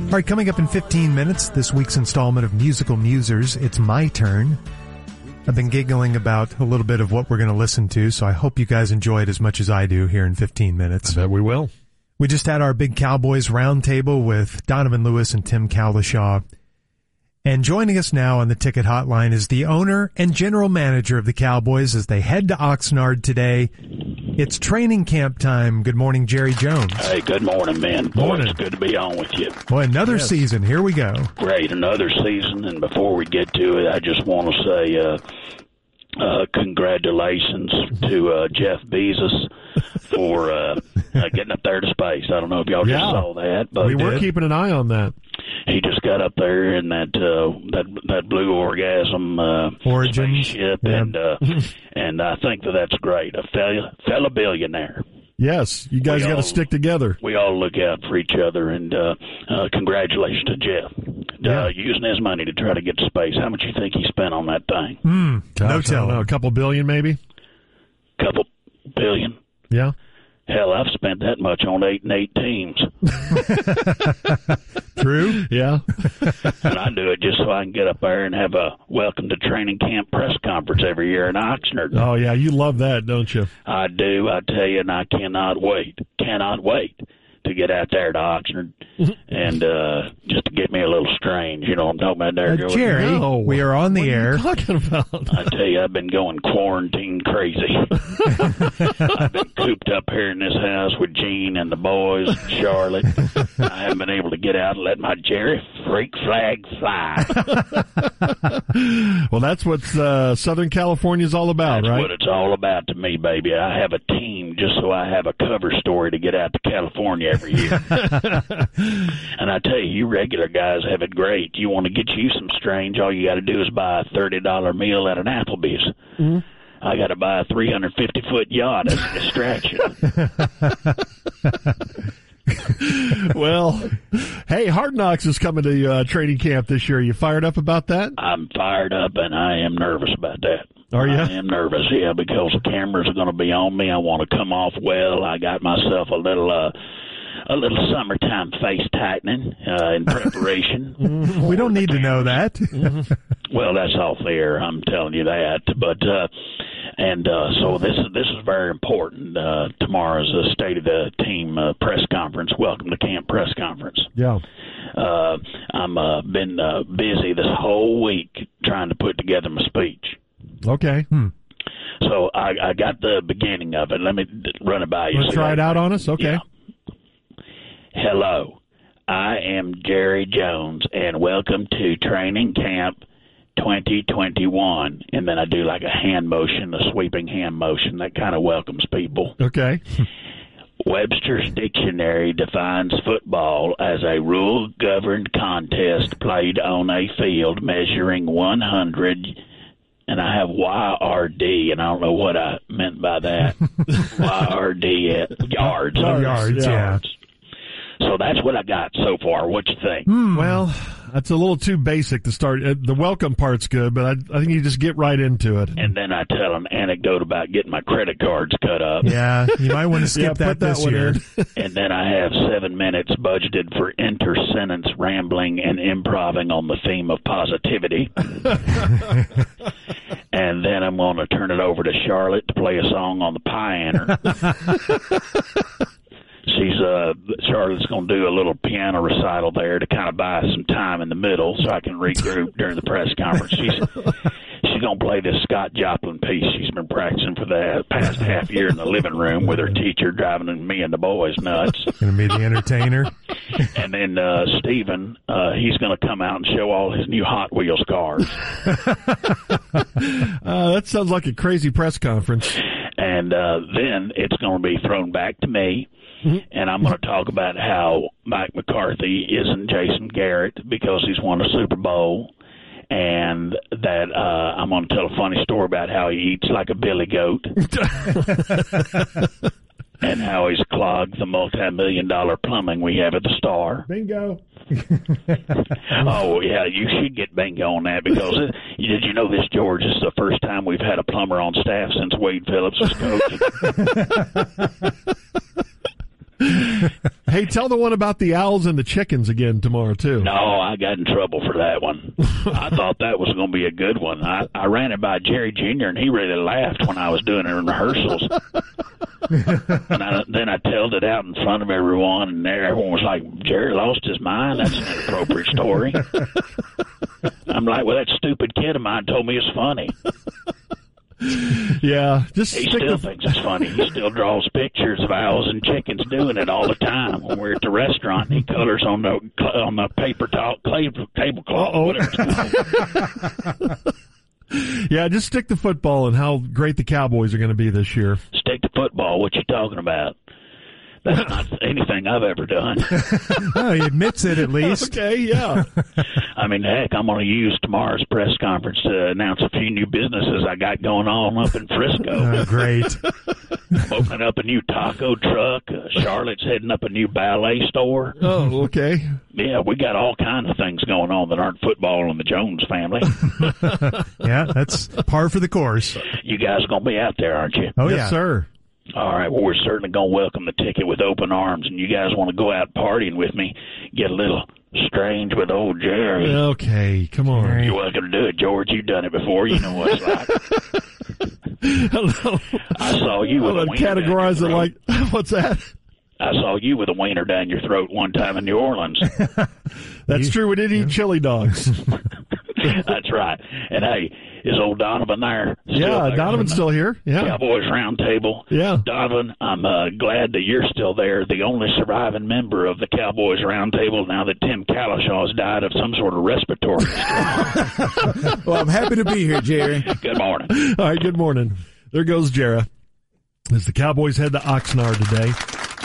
All right, coming up in 15 minutes, this week's installment of Musical Musers, it's my turn. I've been giggling about a little bit of what we're going to listen to, so I hope you guys enjoy it as much as I do here in 15 minutes. I bet we will. We just had our big Cowboys roundtable with Donovan Lewis and Tim Cowlishaw. And joining us now on the ticket hotline is the owner and general manager of the Cowboys as they head to Oxnard today. It's training camp time. Good morning, Jerry Jones. Hey, good morning, man. Morning. It's good to be on with you. Boy, another season. Here we go. Great, another season. And before we get to it, I just want to say congratulations to Jeff Bezos for getting up there to space. I don't know if y'all just saw that, but we were keeping an eye on that. He just got up there in that Blue Orgasm Origins. spaceship, and I think that's great. A fellow billionaire. Yes, you guys got to stick together. We all look out for each other, and congratulations to Jeff. Using his money to try to get to space. How much you think he spent on that thing? No telling. A couple billion, maybe? Couple billion? Yeah. Hell, I've spent that much on 8 and 8 teams. True? Yeah. And I do it just so I can get up there and have a welcome to training camp press conference every year in Oxnard. Oh, yeah, you love that, don't you? I do, I tell you, and I cannot wait to get out there to Oxnard and just to get me a little strange. You know what I'm talking about there, George? Jerry, we are on the air. What are you talking about? I tell you, I've been going quarantine crazy. I've been cooped up here in this house with Gene and the boys, Charlotte. I haven't been able to get out and let my Jerry freak flag fly. Well, that's what Southern California's all about, That's right? what it's all about to me, baby. I have a team just so I have a cover story to get out to California every year. And I tell you, you regular guys have it great. You want to get you some strange, all you got to do is buy a $30 meal at an Applebee's. Mm-hmm. I got to buy a 350-foot yacht as a distraction. Well, hey, Hard Knocks is coming to training camp this year. Are you fired up about that? I'm fired up, and I am nervous about that. Are you? I am nervous, yeah, because the cameras are going to be on me. I want to come off well. I got myself a little summertime face tightening in preparation. We don't need to know that. Well, that's off air. I'm telling you that. But so this is very important. Tomorrow's a State of the Team press conference. Welcome to camp press conference. Yeah. I'm been busy this whole week trying to put together my speech. Okay. So I got the beginning of it. Let me run it by you. Let's try it out on us? Okay. Yeah. Hello, I am Jerry Jones, and welcome to Training Camp 2021. And then I do like a hand motion, a sweeping hand motion that kind of welcomes people. Okay. Webster's Dictionary defines football as a rule-governed contest played on a field measuring 100, and I have YRD, and I don't know what I meant by that. YRD, yards. Yards, yeah. So that's what I got so far. What you think? Well, that's a little too basic to start. The welcome part's good, but I think you just get right into it. And then I tell an anecdote about getting my credit cards cut up. Yeah, you might want to skip that this year. And then I have 7 minutes budgeted for inter-sentence rambling and improving on the theme of positivity. And then I'm going to turn it over to Charlotte to play a song on the piano. Charlotte's going to do a little piano recital there to kind of buy some time in the middle so I can regroup during the press conference. She's going to play this Scott Joplin piece she's been practicing for the past half year in the living room with her teacher driving me and the boys nuts. Going to be the entertainer. And then Steven, he's going to come out and show all his new Hot Wheels cars. That sounds like a crazy press conference. And then it's going to be thrown back to me. And I'm going to talk about how Mike McCarthy isn't Jason Garrett because he's won a Super Bowl, and that I'm going to tell a funny story about how he eats like a billy goat, and how he's clogged the multi-million-dollar plumbing we have at the Star. Bingo. Oh, yeah, you should get bingo on that because did you know this, George? This is the first time we've had a plumber on staff since Wade Phillips was coach. Hey, tell the one about the owls and the chickens again tomorrow, too. No, I got in trouble for that one. I thought that was going to be a good one. I ran it by Jerry Jr., and he really laughed when I was doing it in rehearsals. And then I told it out in front of everyone, and everyone was like, Jerry lost his mind? That's an inappropriate story. I'm like, well, that stupid kid of mine told me it's funny. Yeah, He still thinks it's funny. He still draws pictures of owls and chickens doing it all the time. When we're at the restaurant, he colors on the paper tablecloth. Whatever it's called. Yeah, just stick to football and how great the Cowboys are going to be this year. Stick to football. What you talking about? That's not anything I've ever done. Oh, he admits it at least. Okay, yeah. I mean, heck, I'm going to use tomorrow's press conference to announce a few new businesses I got going on up in Frisco. Oh, great. I'm opening up a new taco truck. Charlotte's heading up a new ballet store. Oh, okay. Yeah, we got all kinds of things going on that aren't football in the Jones family. Yeah, that's par for the course. You guys going to be out there, aren't you? Oh, Yes, yeah. sir. All right, well, we're certainly going to welcome the ticket with open arms, and you guys want to go out partying with me, get a little strange with old Jerry. Okay, come on. Jerry. You're welcome to do it, George. You've done it before. You know what it's like. I saw you with a wiener categorize down it your like, throat. what's that? I saw you with a wiener down your throat one time in New Orleans. That's true. We did eat chili dogs. That's right. And, hey, is old Donovan there? Yeah, Donovan's still here. Yeah. Cowboys Round Table. Yeah. Donovan, I'm glad that you're still there, the only surviving member of the Cowboys Round Table now that Tim Calishaw has died of some sort of respiratory distress. Well, I'm happy to be here, Jerry. Good morning. All right, good morning. There goes Jarrah. As the Cowboys head to Oxnard today.